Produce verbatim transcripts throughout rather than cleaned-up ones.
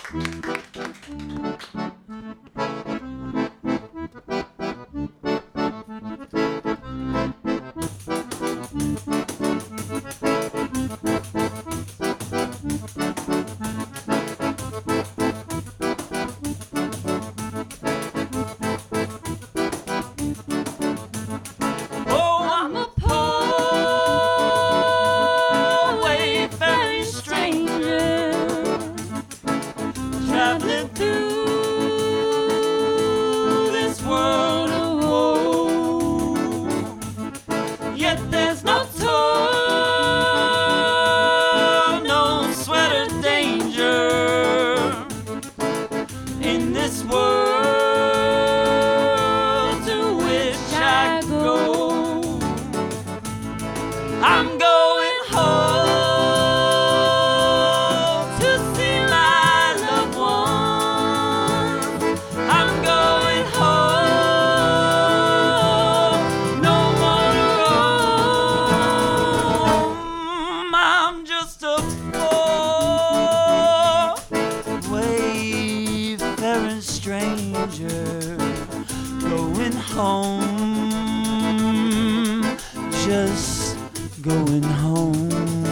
Traveling through this world of woe, yet there's no toil, no sweat or danger in this world to which I go. I'm going home. Stranger going home, just going home.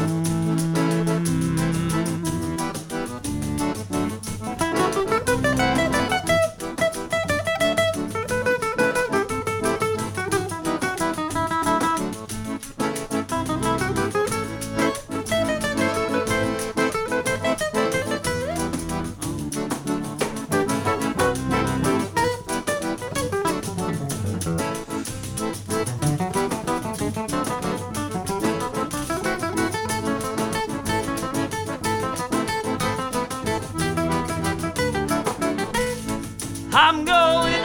I'm going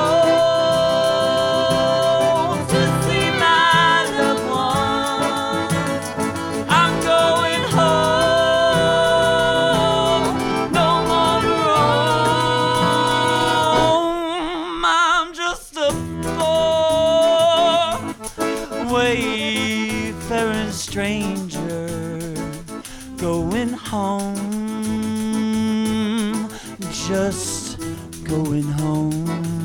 home to see my loved ones. I'm going home, no more to roam. I'm just a poor, wayfaring stranger going home, just going home.